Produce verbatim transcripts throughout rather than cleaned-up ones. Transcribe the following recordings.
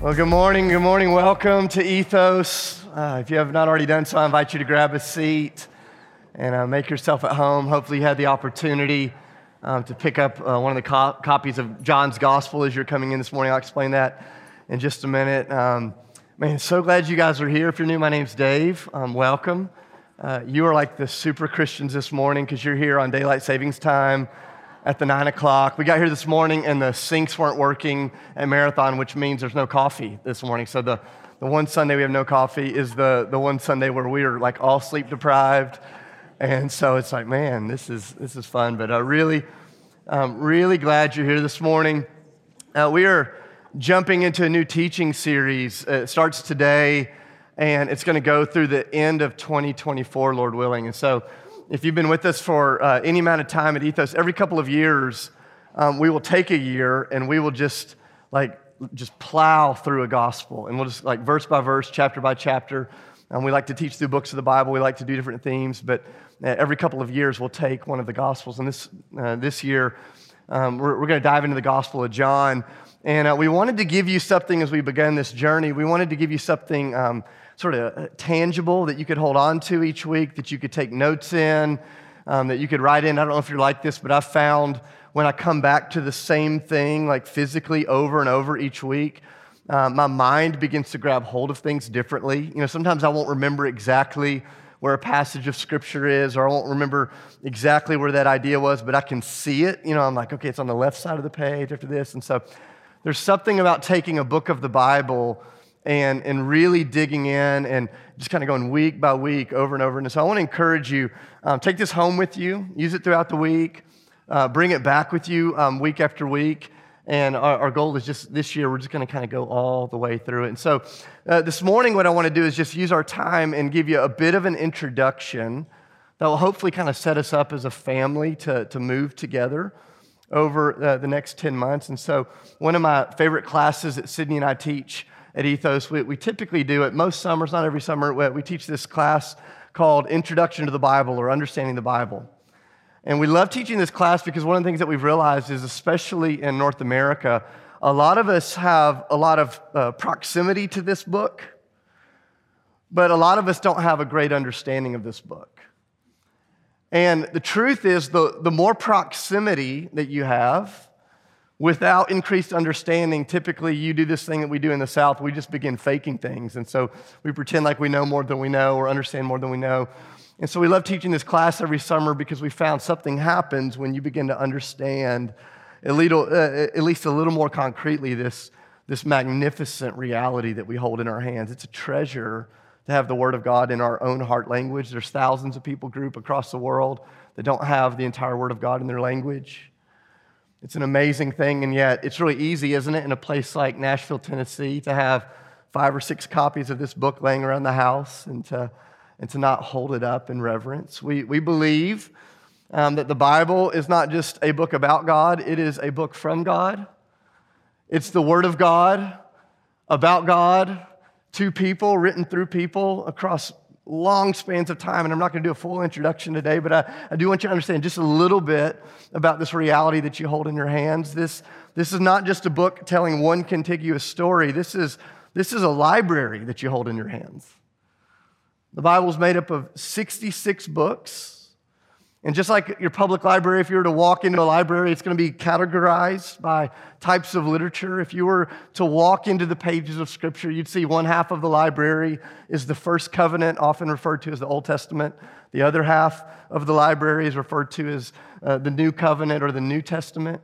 Well, good morning, good morning. Welcome to Ethos. Uh, if you have not already done so, I invite you to grab a seat and uh, make yourself at home. Hopefully you had the opportunity um, to pick up uh, one of the co- copies of John's Gospel as you're coming in this morning. I'll explain that in just a minute. Um, man, so glad you guys are here. If you're new, my name's Dave. Um, welcome. Uh, you are like the super Christians this morning because you're here on daylight savings time at the nine o'clock. We got here this morning and the sinks weren't working at Marathon, which means there's no coffee this morning. So the, the one Sunday we have no coffee is the, the one Sunday where we are like all sleep deprived. And so it's like, man, this is this is fun. But uh, really, um, really glad you're here this morning. Uh, we are jumping into a new teaching series. Uh, it starts today, and it's going to go through the end of twenty twenty-four, Lord willing. And so if you've been with us for uh, any amount of time at Ethos, every couple of years, um, we will take a year and we will just like just plow through a gospel. And we'll just like verse by verse, chapter by chapter. Um, we like to teach through books of the Bible. We like to do different themes. But uh, every couple of years, we'll take one of the gospels. And this uh, this year, um, we're, we're going to dive into the Gospel of John. And uh, we wanted to give you something as we began this journey. We wanted to give you something um, sort of tangible that you could hold on to each week, that you could take notes in, um, that you could write in. I don't know if you're like this, but I've found when I come back to the same thing, like physically over and over each week, uh, my mind begins to grab hold of things differently. You know, sometimes I won't remember exactly where a passage of Scripture is, or I won't remember exactly where that idea was, but I can see it. You know, I'm like, okay, it's on the left side of the page after this. And so there's something about taking a book of the Bible and, and really digging in and just kind of going week by week over and over. And so I want to encourage you, um, take this home with you, use it throughout the week, uh, bring it back with you um, week after week. And our, our goal is just this year, we're just going to kind of go all the way through it. And so uh, this morning, what I want to do is just use our time and give you a bit of an introduction that will hopefully kind of set us up as a family to, to move together over uh, the next ten months. And so one of my favorite classes that Sydney and I teach at Ethos, we, we typically do it most summers, not every summer, we, we teach this class called Introduction to the Bible or Understanding the Bible. And we love teaching this class because one of the things that we've realized is, especially in North America, a lot of us have a lot of uh, proximity to this book, but a lot of us don't have a great understanding of this book. And the truth is, the, the more proximity that you have, without increased understanding, typically you do this thing that we do in the South, we just begin faking things. And so we pretend like we know more than we know or understand more than we know. And so we love teaching this class every summer because we found something happens when you begin to understand a little, uh, at least a little more concretely this, this magnificent reality that we hold in our hands. It's a treasure to have the Word of God in our own heart language. There's thousands of people group across the world that don't have the entire Word of God in their language. It's an amazing thing, and yet it's really easy, isn't it, in a place like Nashville, Tennessee, to have five or six copies of this book laying around the house and to, and to not hold it up in reverence. We, we believe um, that the Bible is not just a book about God, it is a book from God. It's the Word of God, about God, to people, written through people across long spans of time, and I'm not going to do a full introduction today, but I, I do want you to understand just a little bit about this reality that you hold in your hands. This, this is not just a book telling one contiguous story. This is, this is a library that you hold in your hands. The Bible is made up of sixty-six books, and just like your public library, if you were to walk into a library, it's going to be categorized by types of literature. If you were to walk into the pages of Scripture, you'd see one half of the library is the First Covenant, often referred to as the Old Testament. The other half of the library is referred to as uh, the New Covenant or the New Testament.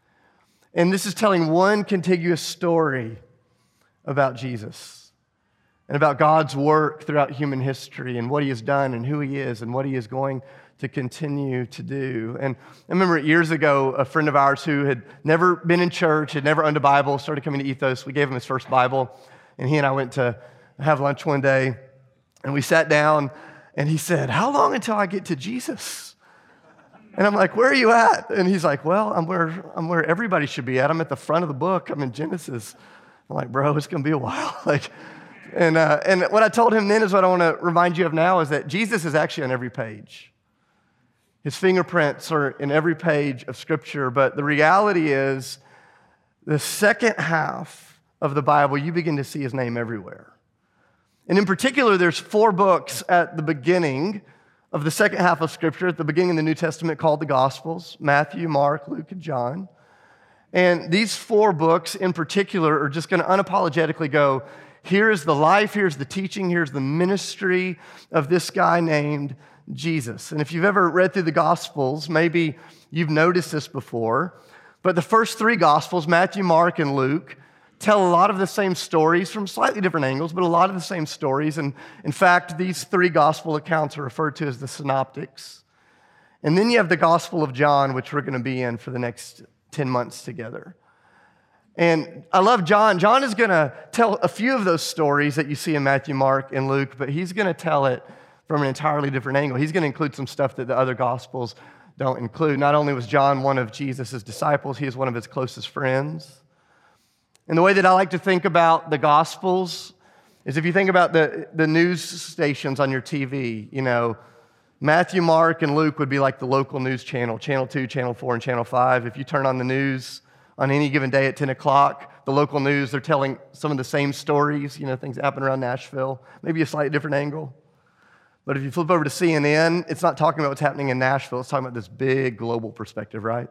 And this is telling one contiguous story about Jesus and about God's work throughout human history and what He has done and who He is and what He is going to continue to do. And I remember years ago, a friend of ours who had never been in church, had never owned a Bible, started coming to Ethos. We gave him his first Bible, and he and I went to have lunch one day, and we sat down, and he said, "How long until I get to Jesus?" And I'm like, "Where are you at?" And he's like, "Well, I'm where I'm where everybody should be at. I'm at the front of the book. I'm in Genesis." I'm like, "Bro, it's going to be a while." like, and uh, and what I told him then is what I want to remind you of now is that Jesus is actually on every page. His fingerprints are in every page of Scripture, but the reality is the second half of the Bible, you begin to see his name everywhere. And in particular, there's four books at the beginning of the second half of Scripture, at the beginning of the New Testament, called the Gospels: Matthew, Mark, Luke, and John. And these four books in particular are just going to unapologetically go, here's the life, here's the teaching, here's the ministry of this guy named Jesus. And if you've ever read through the Gospels, maybe you've noticed this before, but the first three Gospels, Matthew, Mark, and Luke, tell a lot of the same stories from slightly different angles, but a lot of the same stories. And in fact, these three Gospel accounts are referred to as the Synoptics. And then you have the Gospel of John, which we're going to be in for the next ten months together. And I love John. John is going to tell a few of those stories that you see in Matthew, Mark, and Luke, but he's going to tell it from an entirely different angle. He's going to include some stuff that the other Gospels don't include. Not only was John one of Jesus' disciples, he is one of his closest friends. And the way that I like to think about the Gospels is if you think about the, the news stations on your T V, you know, Matthew, Mark, and Luke would be like the local news channel, Channel two, Channel four, and Channel five. If you turn on the news on any given day at ten o'clock, the local news, they're telling some of the same stories, you know, things that happen around Nashville, maybe a slightly different angle. But if you flip over to C N N, it's not talking about what's happening in Nashville, it's talking about this big global perspective, right?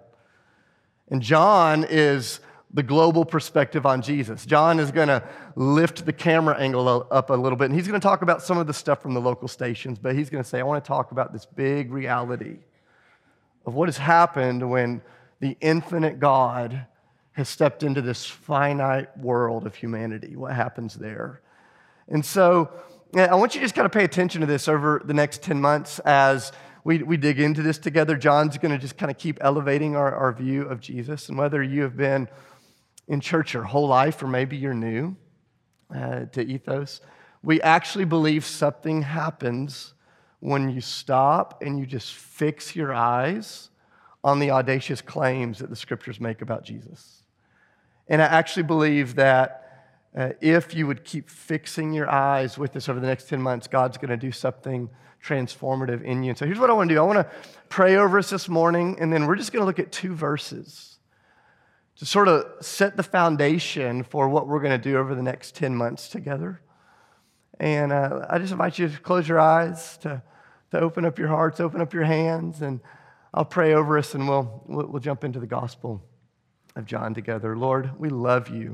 And John is the global perspective on Jesus. John is going to lift the camera angle up a little bit, and he's going to talk about some of the stuff from the local stations, but he's going to say, I want to talk about this big reality of what has happened when the infinite God has stepped into this finite world of humanity, what happens there. And so I want you to just kind of pay attention to this over the next ten months as we, we dig into this together. John's going to just kind of keep elevating our, our view of Jesus, and whether you have been in church your whole life, or maybe you're new uh, to Ethos, we actually believe something happens when you stop and you just fix your eyes on the audacious claims that the Scriptures make about Jesus. And I actually believe that uh, if you would keep fixing your eyes with this over the next ten months, God's going to do something transformative in you. And so here's what I want to do. I want to pray over us this morning, and then we're just going to look at two verses to sort of set the foundation for what we're going to do over the next ten months together. And uh, I just invite you to close your eyes, to, to open up your hearts, open up your hands, and I'll pray over us, and we'll, we'll, we'll jump into the Gospel of John together. Lord, we love you.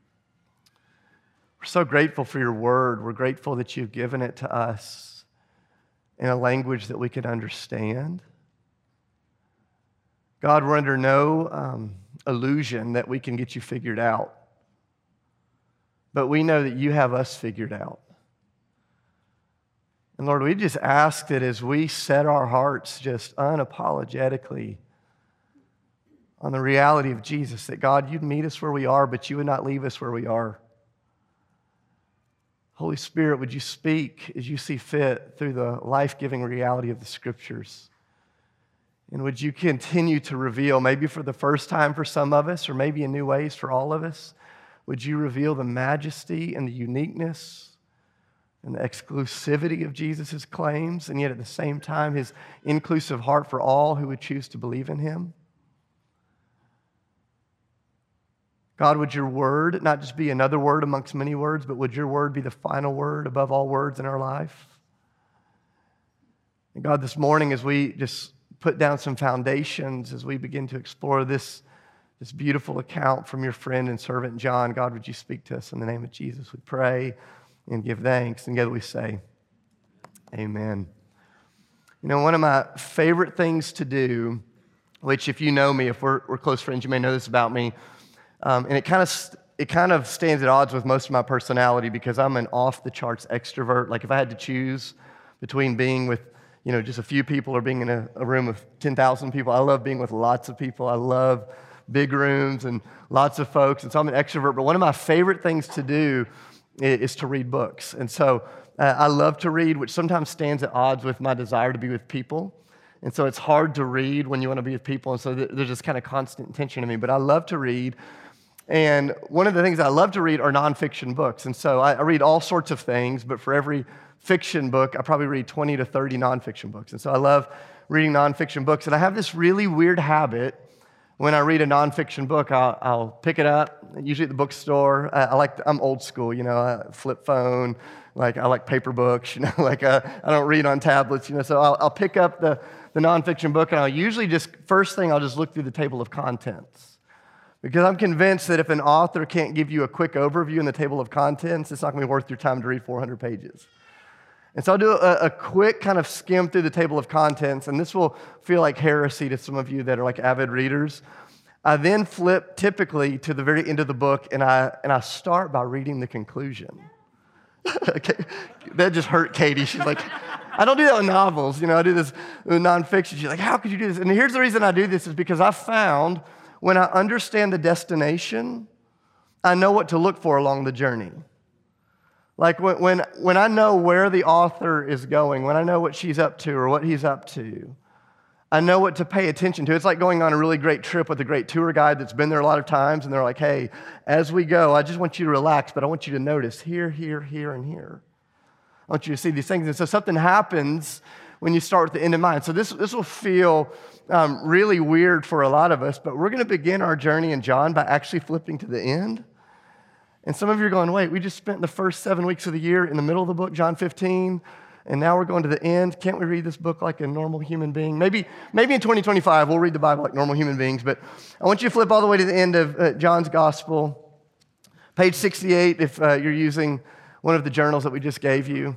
We're so grateful for your word. We're grateful that you've given it to us in a language that we can understand. God, we're under no um, illusion that we can get you figured out. But we know that you have us figured out. And Lord, we just ask that as we set our hearts just unapologetically on the reality of Jesus, that God, you'd meet us where we are, but you would not leave us where we are. Holy Spirit, would you speak as you see fit through the life-giving reality of the Scriptures? And would you continue to reveal, maybe for the first time for some of us, or maybe in new ways for all of us, would you reveal the majesty and the uniqueness and the exclusivity of Jesus' claims, and yet at the same time, his inclusive heart for all who would choose to believe in him? God, would your word not just be another word amongst many words, but would your word be the final word above all words in our life? And God, this morning as we just put down some foundations, as we begin to explore this, this beautiful account from your friend and servant John, God, would you speak to us in the name of Jesus? We pray and give thanks, and together we say, amen. You know, one of my favorite things to do, which if you know me, if we're, we're close friends, you may know this about me, um, and it kind of it kind of stands at odds with most of my personality because I'm an off-the-charts extrovert. Like if I had to choose between being with, you know, just a few people or being in a, a room of ten thousand people, I love being with lots of people. I love big rooms and lots of folks, and so I'm an extrovert. But one of my favorite things to do is, is to read books. And so uh, I love to read, which sometimes stands at odds with my desire to be with people. And so it's hard to read when you want to be with people, and so th- there's this kind of constant tension in me. But I love to read. And one of the things I love to read are nonfiction books. And so I, I read all sorts of things, but for every fiction book, I probably read twenty to thirty nonfiction books. And so I love reading nonfiction books. And I have this really weird habit when I read a nonfiction book, I'll, I'll pick it up, usually at the bookstore. I, I like, I'm old school, you know, I, flip phone, like I like paper books, you know, like uh, I don't read on tablets, you know, so I'll, I'll pick up the, the nonfiction book and I'll usually just, first thing, I'll just look through the table of contents. Because I'm convinced that if an author can't give you a quick overview in the table of contents, it's not going to be worth your time to read four hundred pages. And so I'll do a, a quick kind of skim through the table of contents, and this will feel like heresy to some of you that are like avid readers. I then flip typically to the very end of the book, and I and I start by reading the conclusion. Okay. That just hurt Katie. She's like, I don't do that with novels. You know, I do this with nonfiction. She's like, how could you do this? And here's the reason I do this is because I found when I understand the destination, I know what to look for along the journey. Like when, when, when I know where the author is going, when I know what she's up to or what he's up to, I know what to pay attention to. It's like going on a really great trip with a great tour guide that's been there a lot of times, and they're like, hey, as we go, I just want you to relax, but I want you to notice here, here, here, and here. I want you to see these things. And so something happens when you start with the end in mind. So this, this will feel um, really weird for a lot of us, but we're going to begin our journey in John by actually flipping to the end. And some of you are going, wait, we just spent the first seven weeks of the year in the middle of the book, John fifteen, and now we're going to the end. Can't we read this book like a normal human being? Maybe, maybe in twenty twenty-five we'll read the Bible like normal human beings, but I want you to flip all the way to the end of uh, John's Gospel, page sixty-eight, if uh, you're using one of the journals that we just gave you.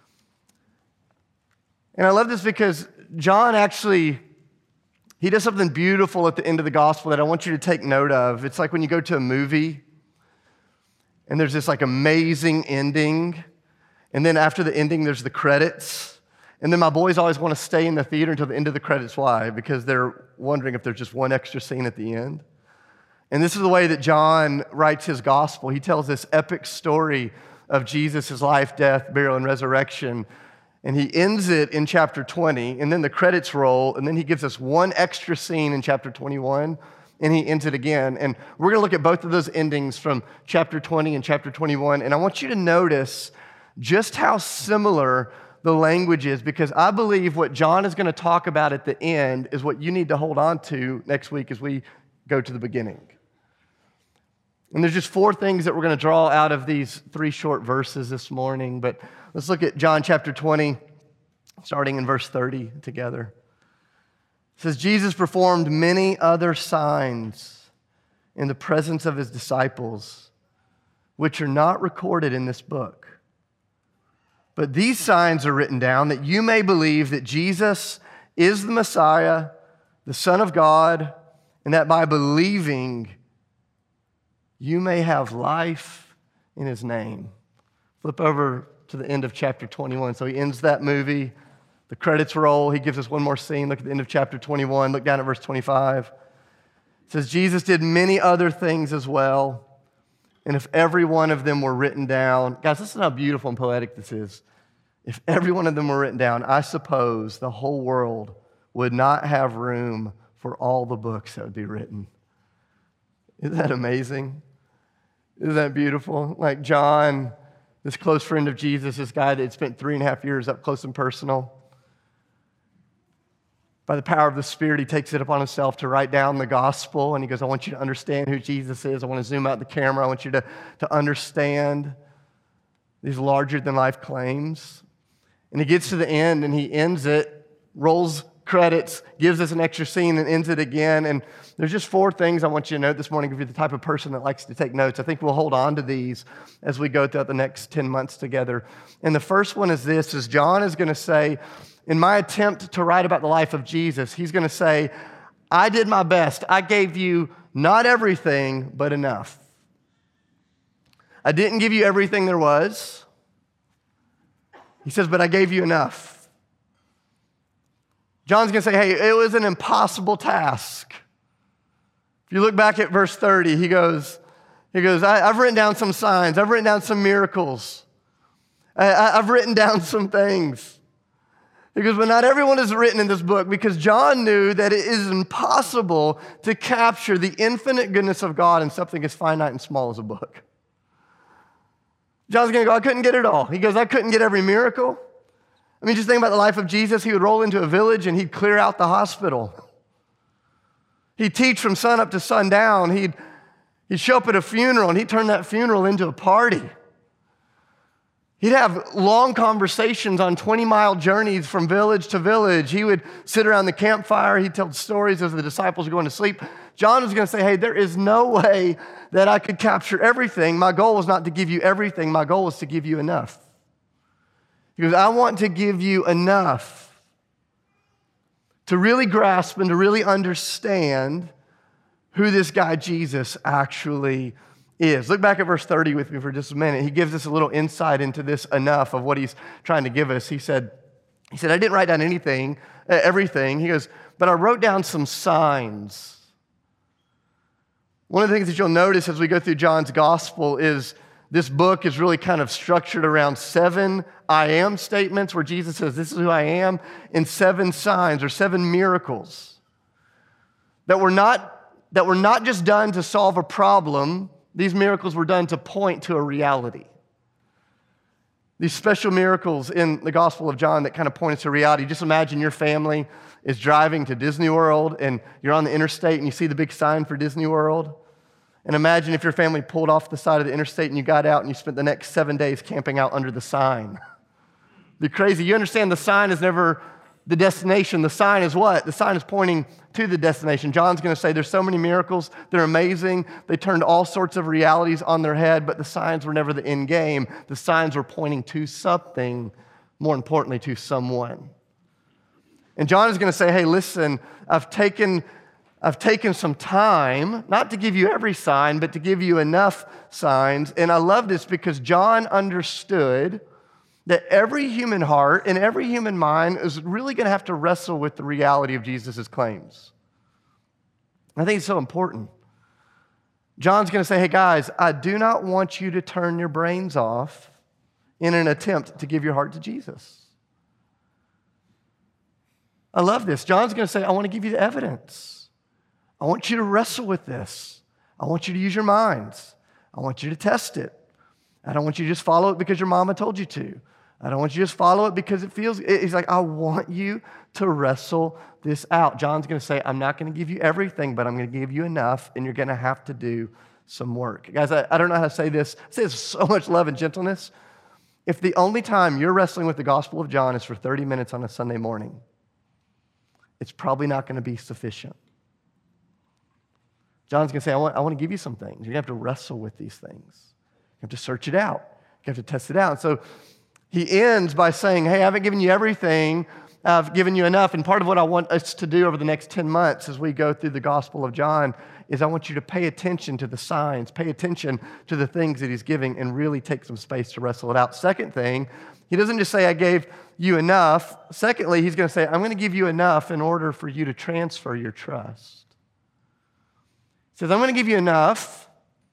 And I love this because John actually, he does something beautiful at the end of the Gospel that I want you to take note of. It's like when you go to a movie, and there's this like amazing ending. And then after the ending, there's the credits. And then my boys always want to stay in the theater until the end of the credits. Why? Because they're wondering if there's just one extra scene at the end. And this is the way that John writes his gospel. He tells this epic story of Jesus' life, death, burial, and resurrection. And he ends it in chapter twenty, and then the credits roll, and then he gives us one extra scene in chapter twenty-one, and he ends it again. And we're going to look at both of those endings from chapter twenty and chapter twenty-one. And I want you to notice just how similar the language is, because I believe what John is going to talk about at the end is what you need to hold on to next week as we go to the beginning. And there's just four things that we're going to draw out of these three short verses this morning. But let's look at John chapter twenty, starting in verse thirty together. It says, Jesus performed many other signs in the presence of his disciples, which are not recorded in this book. But these signs are written down that you may believe that Jesus is the Messiah, the Son of God, and that by believing you may have life in his name. Flip over to the end of chapter twenty-one. So he ends that movie. The credits roll. He gives us one more scene. Look at the end of chapter twenty-one. Look down at verse twenty-five. It says, Jesus did many other things as well. And if every one of them were written down, guys, listen how beautiful and poetic this is. If every one of them were written down, I suppose the whole world would not have room for all the books that would be written. Isn't that amazing? Isn't that beautiful? Like John, this close friend of Jesus, this guy that had spent three and a half years up close and personal. By the power of the Spirit, he takes it upon himself to write down the gospel. And he goes, I want you to understand who Jesus is. I want to zoom out the camera. I want you to, to understand these larger-than-life claims. And he gets to the end, and he ends it, rolls credits, gives us an extra scene, and ends it again. And there's just four things I want you to note this morning if you're the type of person that likes to take notes. I think we'll hold on to these as we go throughout the next ten months together. And the first one is this, is John is going to say, in my attempt to write about the life of Jesus, he's going to say, I did my best. I gave you not everything, but enough. I didn't give you everything there was. He says, but I gave you enough. John's going to say, hey, it was an impossible task. If you look back at verse thirty, he goes, he goes, I, I've written down some signs. I've written down some miracles. I, I, I've written down some things. He goes, but not everyone is written in this book, because John knew that it is impossible to capture the infinite goodness of God in something as finite and small as a book. John's going to go, I couldn't get it all. He goes, I couldn't get every miracle. I mean, just think about the life of Jesus. He would roll into a village and he'd clear out the hospital. He'd teach from sun up to sundown. He'd, he'd show up at a funeral, and he'd turn that funeral into a party. He'd have long conversations on twenty-mile journeys from village to village. He would sit around the campfire. He'd tell stories as the disciples were going to sleep. John was going to say, hey, there is no way that I could capture everything. My goal was not to give you everything. My goal was to give you enough. He goes, I want to give you enough to really grasp and to really understand who this guy Jesus actually is. Look back at verse thirty with me for just a minute. He gives us a little insight into this enough of what he's trying to give us. He said, he said, I didn't write down anything, uh, everything. He goes, but I wrote down some signs. One of the things that you'll notice as we go through John's gospel is this book is really kind of structured around seven I am statements where Jesus says, this is who I am, and seven signs or seven miracles that were not, that were not just done to solve a problem. These miracles were done to point to a reality. These special miracles in the Gospel of John that kind of point us to reality. Just imagine your family is driving to Disney World and you're on the interstate and you see the big sign for Disney World. And imagine if your family pulled off the side of the interstate and you got out and you spent the next seven days camping out under the sign. It'd be crazy. You understand the sign is never the destination. The sign is what? The sign is pointing to the destination. John's going to say there's so many miracles. They're amazing. They turned all sorts of realities on their head, but the signs were never the end game. The signs were pointing to something, more importantly, to someone. And John is going to say, hey, listen, I've taken, I've taken some time, not to give you every sign, but to give you enough signs. And I love this because John understood that every human heart and every human mind is really going to have to wrestle with the reality of Jesus' claims. I think it's so important. John's going to say, hey guys, I do not want you to turn your brains off in an attempt to give your heart to Jesus. I love this. John's going to say, I want to give you the evidence. I want you to wrestle with this. I want you to use your minds. I want you to test it. I don't want you to just follow it because your mama told you to. I don't want you to just follow it because it feels, he's like, I want you to wrestle this out. John's going to say, I'm not going to give you everything, but I'm going to give you enough, and you're going to have to do some work. Guys, I, I don't know how to say this. I say this with so much love and gentleness. If the only time you're wrestling with the Gospel of John is for thirty minutes on a Sunday morning, it's probably not going to be sufficient. John's going to say, I want, I want to give you some things. You're going to have to wrestle with these things. You have to search it out. You have to test it out. And so he ends by saying, hey, I haven't given you everything. I've given you enough. And part of what I want us to do over the next ten months as we go through the Gospel of John is I want you to pay attention to the signs, pay attention to the things that he's giving, and really take some space to wrestle it out. Second thing, he doesn't just say, I gave you enough. Secondly, he's going to say, I'm going to give you enough in order for you to transfer your trust. He says, I'm going to give you enough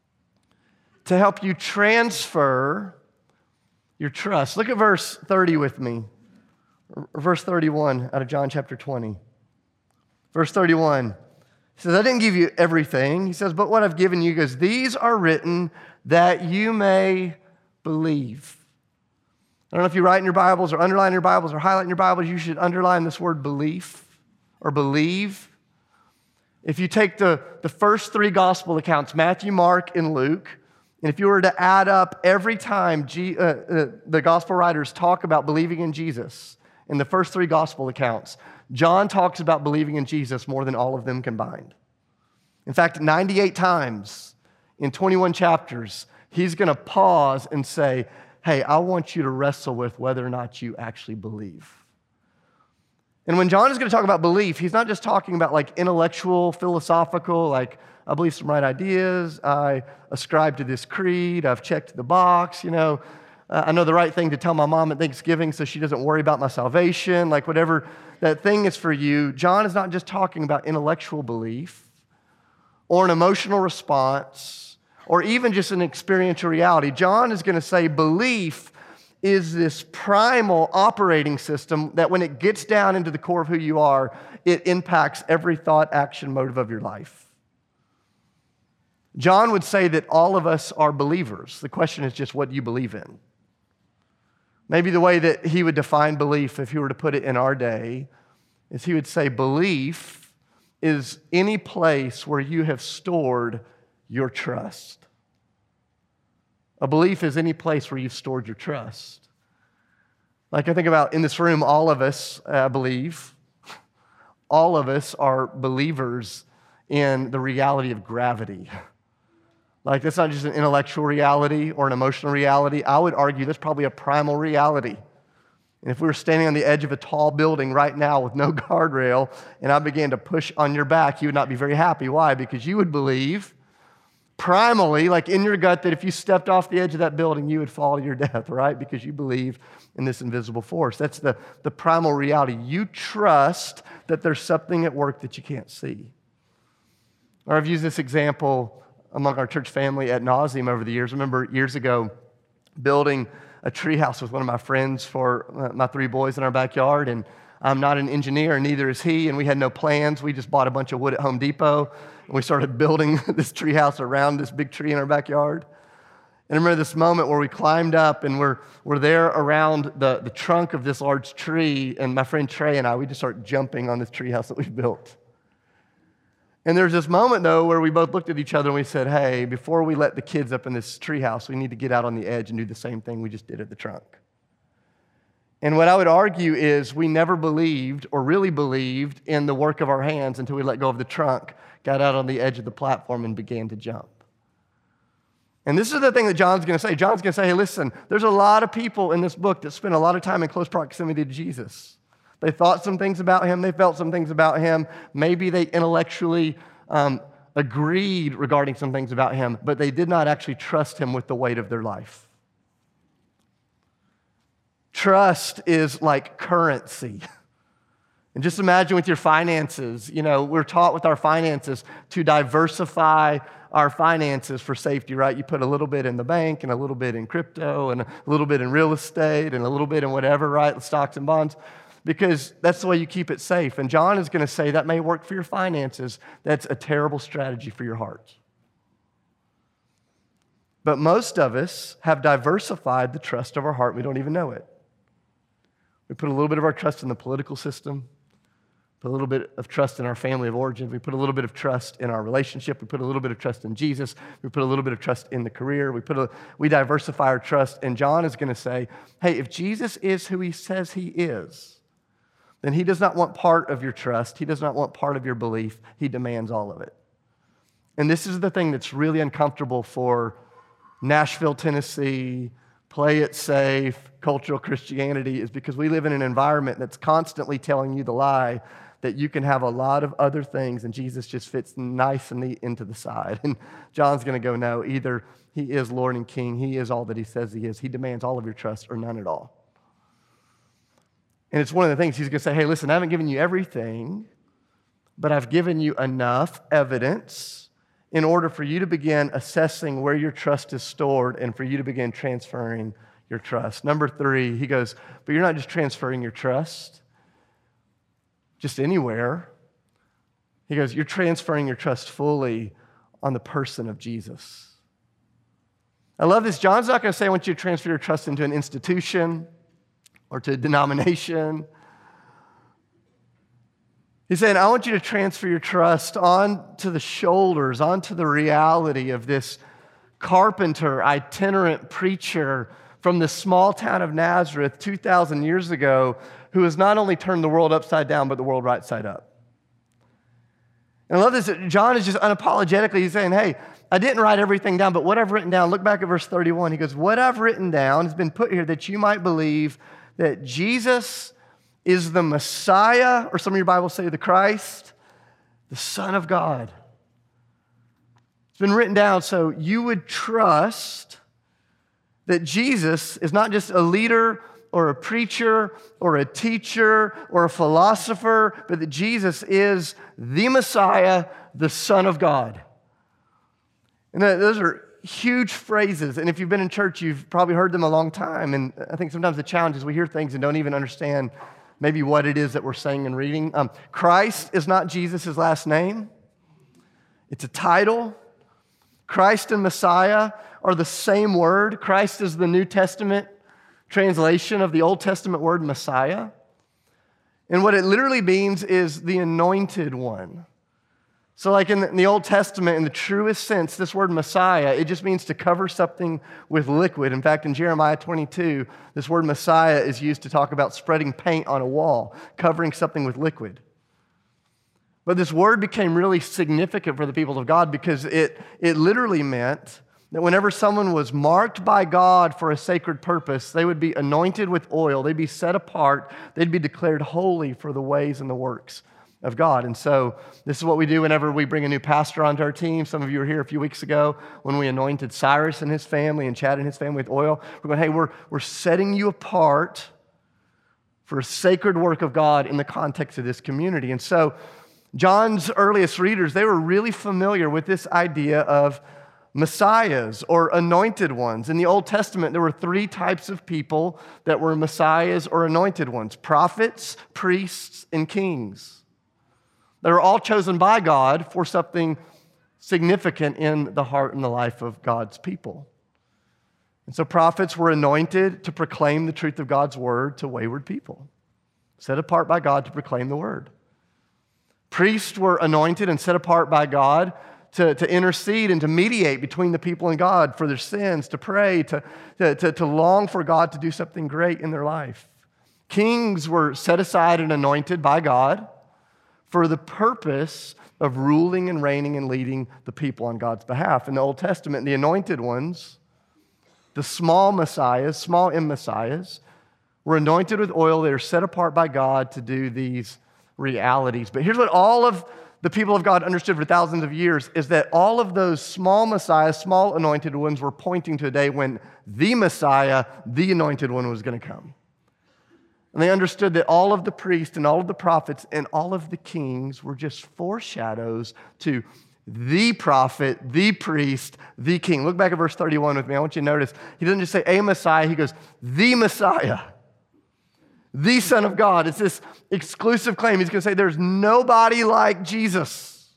to help you transfer your trust. Look at verse thirty with me. Verse thirty-one out of John chapter twenty. Verse thirty-one. He says, I didn't give you everything. He says, but what I've given you, goes, these are written that you may believe. I don't know if you write in your Bibles or underline in your Bibles or highlight in your Bibles, you should underline this word belief or believe. If you take the, the first three gospel accounts, Matthew, Mark, and Luke, and if you were to add up every time G, uh, uh, the gospel writers talk about believing in Jesus in the first three gospel accounts, John talks about believing in Jesus more than all of them combined. In fact, ninety-eight times in twenty-one chapters, he's going to pause and say, hey, I want you to wrestle with whether or not you actually believe. And when John is going to talk about belief, he's not just talking about like intellectual, philosophical, like, I believe some right ideas, I ascribe to this creed, I've checked the box, you know, uh, I know the right thing to tell my mom at Thanksgiving so she doesn't worry about my salvation, like whatever that thing is for you. John is not just talking about intellectual belief or an emotional response or even just an experiential reality. John is going to say belief is this primal operating system that when it gets down into the core of who you are, it impacts every thought, action, motive of your life. John would say that all of us are believers. The question is just, what do you believe in? Maybe the way that he would define belief, if he were to put it in our day, is he would say belief is any place where you have stored your trust. A belief is any place where you've stored your trust. Like I think about in this room, all of us, I believe, all of us are believers in the reality of gravity. Like that's not just an intellectual reality or an emotional reality. I would argue that's probably a primal reality. And if we were standing on the edge of a tall building right now with no guardrail and I began to push on your back, you would not be very happy. Why? Because you would believe primally, like in your gut, that if you stepped off the edge of that building, you would fall to your death, right? Because you believe in this invisible force. That's the, the primal reality. You trust that there's something at work that you can't see. Or I've used this example among our church family ad nauseum over the years. I remember years ago building a treehouse with one of my friends for my three boys in our backyard, and I'm not an engineer, and neither is he, and we had no plans. We just bought a bunch of wood at Home Depot, and we started building this treehouse around this big tree in our backyard. And I remember this moment where we climbed up, and we're, we're there around the, the trunk of this large tree, and my friend Trey and I, we just start jumping on this treehouse that we built. And there's this moment, though, where we both looked at each other and we said, hey, before we let the kids up in this treehouse, we need to get out on the edge and do the same thing we just did at the trunk. And what I would argue is we never believed or really believed in the work of our hands until we let go of the trunk, got out on the edge of the platform, and began to jump. And this is the thing that John's going to say. John's going to say, hey, listen, there's a lot of people in this book that spend a lot of time in close proximity to Jesus. They thought some things about him. They felt some things about him. Maybe they intellectually um, agreed regarding some things about him, but they did not actually trust him with the weight of their life. Trust is like currency. And just imagine with your finances, you know, we're taught with our finances to diversify our finances for safety, right? You put a little bit in the bank and a little bit in crypto and a little bit in real estate and a little bit in whatever, right? Stocks and bonds. Because that's the way you keep it safe. And John is going to say that may work for your finances. That's a terrible strategy for your heart. But most of us have diversified the trust of our heart. We don't even know it. We put a little bit of our trust in the political system, put a little bit of trust in our family of origin. We put a little bit of trust in our relationship. We put a little bit of trust in Jesus. We put a little bit of trust in the career. We put a, we diversify our trust. And John is going to say, hey, if Jesus is who he says he is, then he does not want part of your trust. He does not want part of your belief. He demands all of it. And this is the thing that's really uncomfortable for Nashville, Tennessee, play it safe, cultural Christianity, is because we live in an environment that's constantly telling you the lie that you can have a lot of other things and Jesus just fits nice and neat into the side. And John's going to go, no, either he is Lord and King, he is all that he says he is, he demands all of your trust or none at all. And it's one of the things he's going to say, hey, listen, I haven't given you everything, but I've given you enough evidence in order for you to begin assessing where your trust is stored and for you to begin transferring your trust. Number three, he goes, but you're not just transferring your trust just anywhere. He goes, you're transferring your trust fully on the person of Jesus. I love this. John's not going to say, I want you to transfer your trust into an institution or to a denomination. He's saying, I want you to transfer your trust onto the shoulders, onto the reality of this carpenter, itinerant preacher from the small town of Nazareth two thousand years ago who has not only turned the world upside down, but the world right side up. And I love this. John is just unapologetically, he's saying, hey, I didn't write everything down, but what I've written down, look back at verse thirty-one. He goes, what I've written down has been put here that you might believe that Jesus is the Messiah, or some of your Bibles say the Christ, the Son of God. It's been written down so you would trust that Jesus is not just a leader or a preacher or a teacher or a philosopher, but that Jesus is the Messiah, the Son of God. And those are huge phrases, and if you've been in church, you've probably heard them a long time, and I think sometimes the challenge is we hear things and don't even understand maybe what it is that we're saying and reading. Um, Christ is not Jesus' last name. It's a title. Christ and Messiah are the same word. Christ is the New Testament translation of the Old Testament word Messiah. And what it literally means is the anointed one, So like in the, in the Old Testament, in the truest sense, this word Messiah, it just means to cover something with liquid. In fact, in Jeremiah twenty-two, this word Messiah is used to talk about spreading paint on a wall, covering something with liquid. But this word became really significant for the people of God because it, it literally meant that whenever someone was marked by God for a sacred purpose, they would be anointed with oil, they'd be set apart, they'd be declared holy for the ways and the works of God. And so this is what we do whenever we bring a new pastor onto our team. Some of you were here a few weeks ago when we anointed Cyrus and his family and Chad and his family with oil. We're going, hey, we're, we're setting you apart for a sacred work of God in the context of this community. And so John's earliest readers, they were really familiar with this idea of messiahs or anointed ones. In the Old Testament, there were three types of people that were messiahs or anointed ones: prophets, priests, and kings. They were all chosen by God for something significant in the heart and the life of God's people. And so prophets were anointed to proclaim the truth of God's word to wayward people, set apart by God to proclaim the word. Priests were anointed and set apart by God to, to intercede and to mediate between the people and God for their sins, to pray, to, to, to, to long for God to do something great in their life. Kings were set aside and anointed by God for the purpose of ruling and reigning and leading the people on God's behalf. In the Old Testament, the anointed ones, the small messiahs, small m messiahs, were anointed with oil. They were set apart by God to do these realities. But here's what all of the people of God understood for thousands of years, is that all of those small messiahs, small anointed ones, were pointing to a day when the Messiah, the anointed one, was going to come. And they understood that all of the priests and all of the prophets and all of the kings were just foreshadows to the prophet, the priest, the king. Look back at verse thirty-one with me. I want you to notice, he doesn't just say a Messiah, he goes, the Messiah, the Son of God. It's this exclusive claim. He's going to say there's nobody like Jesus.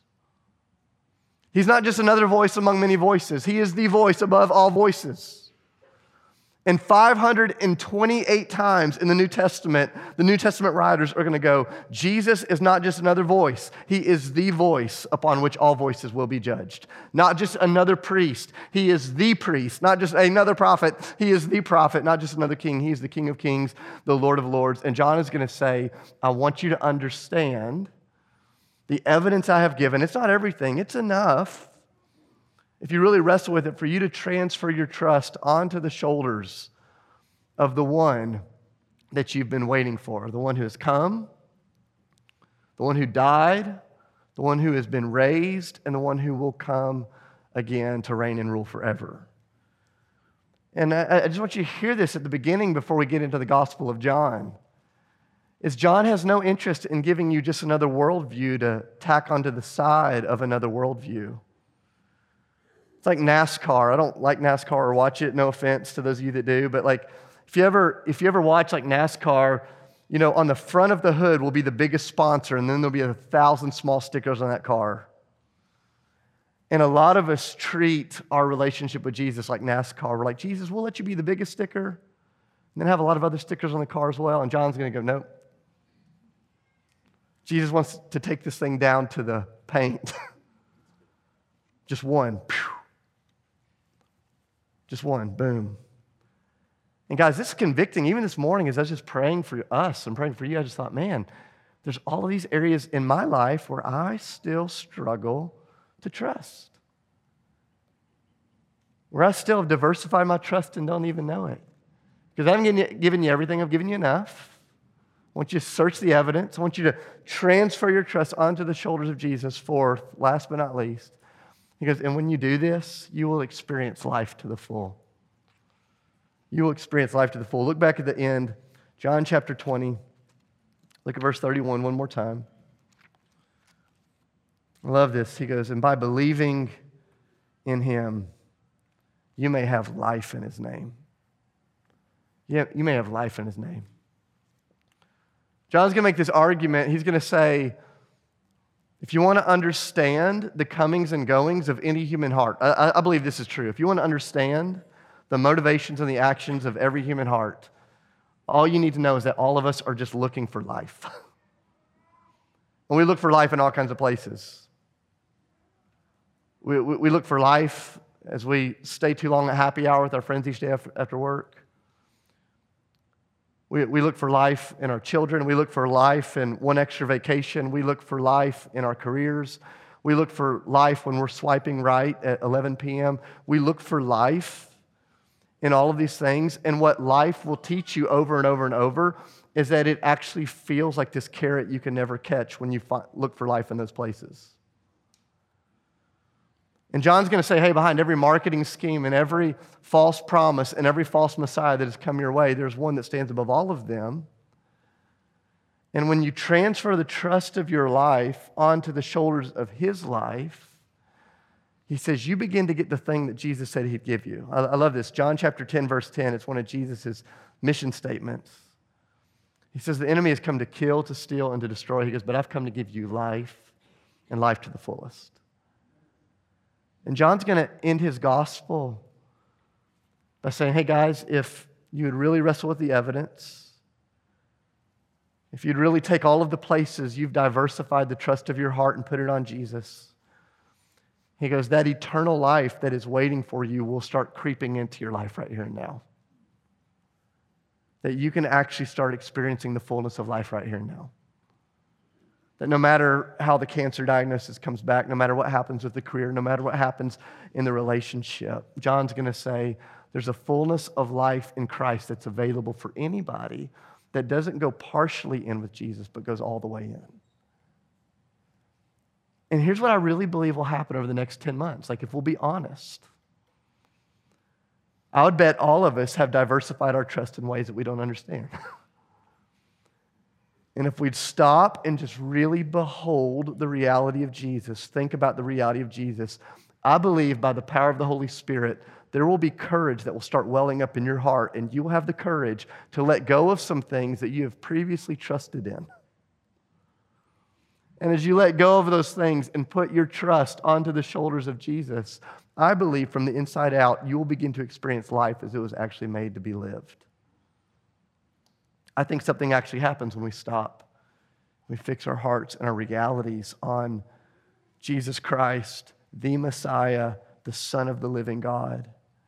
He's not just another voice among many voices. He is the voice above all voices. And five hundred twenty-eight times in the New Testament, the New Testament writers are going to go, Jesus is not just another voice. He is the voice upon which all voices will be judged. Not just another priest. He is the priest. Not just another prophet. He is the prophet. Not just another king. He is the King of kings, the Lord of lords. And John is going to say, I want you to understand the evidence I have given. It's not everything. It's enough, if you really wrestle with it, for you to transfer your trust onto the shoulders of the one that you've been waiting for, the one who has come, the one who died, the one who has been raised, and the one who will come again to reign and rule forever. And I, I just want you to hear this at the beginning before we get into the Gospel of John, is John has no interest in giving you just another worldview to tack onto the side of another worldview. It's like NASCAR. I don't like NASCAR or watch it, no offense to those of you that do, but like if you ever if you ever watch like NASCAR, you know, on the front of the hood will be the biggest sponsor, and then there'll be a thousand small stickers on that car. And a lot of us treat our relationship with Jesus like NASCAR. We're like, Jesus, we'll let you be the biggest sticker, and then have a lot of other stickers on the car as well. And John's going to go, nope. Jesus wants to take this thing down to the paint. Just one. Just one. Boom. And guys, this is convicting. Even this morning, as I was just praying for us and praying for you, I just thought, man, there's all of these areas in my life where I still struggle to trust. Where I still have diversified my trust and don't even know it. Because I haven't given you, given you everything. I've given you enough. I want you to search the evidence. I want you to transfer your trust onto the shoulders of Jesus. Fourth, last but not least, he goes, and when you do this, you will experience life to the full. You will experience life to the full. Look back at the end, John chapter twenty. Look at verse thirty-one one more time. I love this. He goes, and by believing in him, you may have life in his name. Yeah, you may have life in his name. John's going to make this argument. He's going to say, if you want to understand the comings and goings of any human heart, I, I believe this is true. If you want to understand the motivations and the actions of every human heart, all you need to know is that all of us are just looking for life. And we look for life in all kinds of places. We, we, we look for life as we stay too long at happy hour with our friends each day after, after work. We, we look for life in our children. We look for life in one extra vacation. We look for life in our careers. We look for life when we're swiping right at eleven p.m. We look for life in all of these things. And what life will teach you over and over and over is that it actually feels like this carrot you can never catch when you fi- look for life in those places. And John's going to say, hey, behind every marketing scheme and every false promise and every false Messiah that has come your way, there's one that stands above all of them. And when you transfer the trust of your life onto the shoulders of his life, he says, you begin to get the thing that Jesus said he'd give you. I, I love this. John chapter ten, verse ten, it's one of Jesus' mission statements. He says, the enemy has come to kill, to steal, and to destroy. He goes, but I've come to give you life and life to the fullest. And John's going to end his gospel by saying, hey guys, if you would really wrestle with the evidence, if you'd really take all of the places you've diversified the trust of your heart and put it on Jesus, he goes, that eternal life that is waiting for you will start creeping into your life right here and now. That you can actually start experiencing the fullness of life right here and now. That no matter how the cancer diagnosis comes back, no matter what happens with the career, no matter what happens in the relationship, John's going to say there's a fullness of life in Christ that's available for anybody that doesn't go partially in with Jesus, but goes all the way in. And here's what I really believe will happen over the next ten months. Like, if we'll be honest, I would bet all of us have diversified our trust in ways that we don't understand. And if we'd stop and just really behold the reality of Jesus, think about the reality of Jesus, I believe by the power of the Holy Spirit, there will be courage that will start welling up in your heart, and you will have the courage to let go of some things that you have previously trusted in. And as you let go of those things and put your trust onto the shoulders of Jesus, I believe from the inside out, you will begin to experience life as it was actually made to be lived. I think something actually happens when we stop. We fix our hearts and our realities on Jesus Christ, the Messiah, the Son of the living God.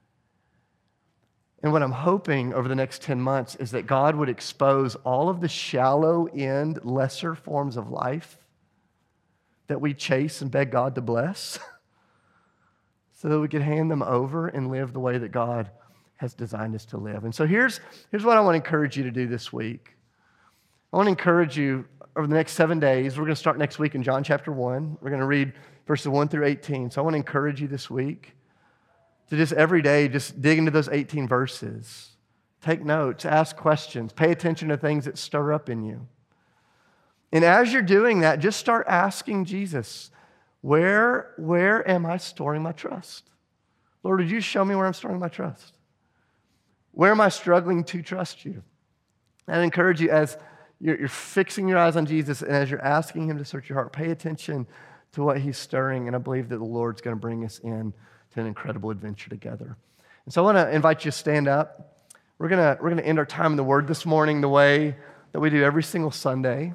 And what I'm hoping over the next ten months is that God would expose all of the shallow end, lesser forms of life that we chase and beg God to bless so that we could hand them over and live the way that God has designed us to live. And so here's, here's what I want to encourage you to do this week. I want to encourage you over the next seven days. We're going to start next week in John chapter one. We're going to read verses one through eighteen. So I want to encourage you this week to just every day just dig into those eighteen verses. Take notes, ask questions, pay attention to things that stir up in you. And as you're doing that, just start asking Jesus, where, where am I storing my trust? Lord, would you show me where I'm storing my trust? Where am I struggling to trust you? And I encourage you as you're, you're fixing your eyes on Jesus and as you're asking him to search your heart, pay attention to what he's stirring. And I believe that the Lord's going to bring us in to an incredible adventure together. And so I want to invite you to stand up. We're going to, we're going to end our time in the Word this morning the way that we do every single Sunday.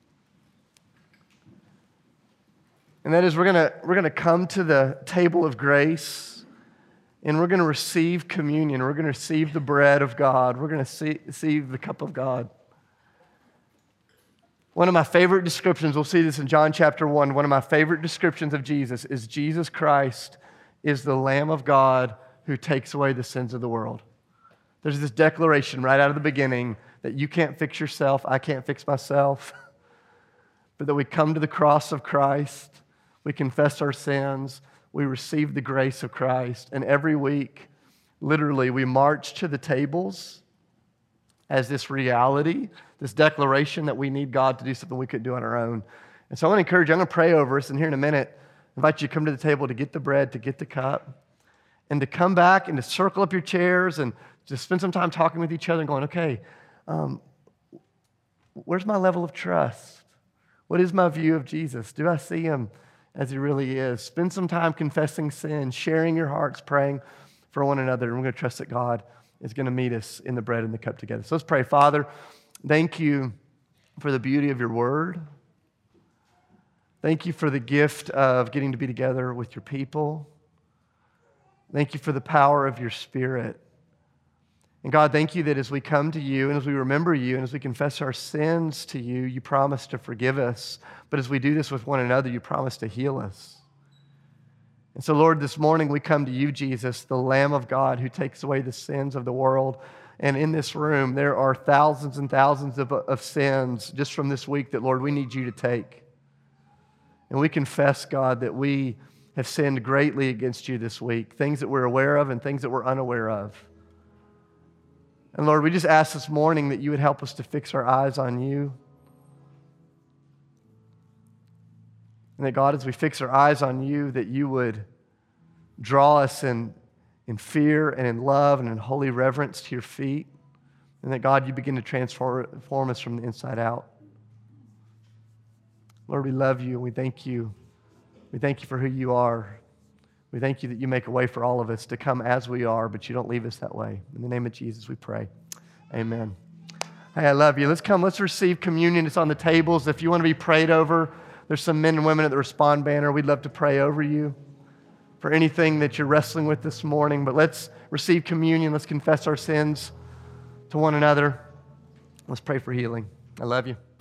And that is we're going to, we're going to come to the table of grace and we're going to receive communion. We're going to receive the bread of God. We're going to see, receive the cup of God. One of my favorite descriptions, we'll see this in John chapter one, one of my favorite descriptions of Jesus is Jesus Christ is the Lamb of God who takes away the sins of the world. There's this declaration right out of the beginning that you can't fix yourself, I can't fix myself, but that we come to the cross of Christ, we confess our sins, we receive the grace of Christ, and every week, literally, we march to the tables as this reality, this declaration that we need God to do something we couldn't do on our own. And so I want to encourage you, I'm going to pray over us, and here in a minute, I invite you to come to the table to get the bread, to get the cup, and to come back and to circle up your chairs and just spend some time talking with each other and going, okay, um, where's my level of trust? What is my view of Jesus? Do I see him as he really is? Spend some time confessing sin, sharing your hearts, praying for one another, and we're going to trust that God is going to meet us in the bread and the cup together. So let's pray. Father, thank you for the beauty of your word. Thank you for the gift of getting to be together with your people. Thank you for the power of your Spirit. And God, thank you that as we come to you and as we remember you and as we confess our sins to you, you promise to forgive us. But as we do this with one another, you promise to heal us. And so, Lord, this morning we come to you, Jesus, the Lamb of God who takes away the sins of the world. And in this room, there are thousands and thousands of, of sins just from this week that, Lord, we need you to take. And we confess, God, that we have sinned greatly against you this week, things that we're aware of and things that we're unaware of. And Lord, we just ask this morning that you would help us to fix our eyes on you. And that, God, as we fix our eyes on you, that you would draw us in, in fear and in love and in holy reverence to your feet. And that, God, you begin to transform us from the inside out. Lord, we love you and we thank you. We thank you for who you are. We thank you that you make a way for all of us to come as we are, but you don't leave us that way. In the name of Jesus, we pray. Amen. Hey, I love you. Let's come. Let's receive communion. It's on the tables. If you want to be prayed over, there's some men and women at the Respond banner. We'd love to pray over you for anything that you're wrestling with this morning. But let's receive communion. Let's confess our sins to one another. Let's pray for healing. I love you.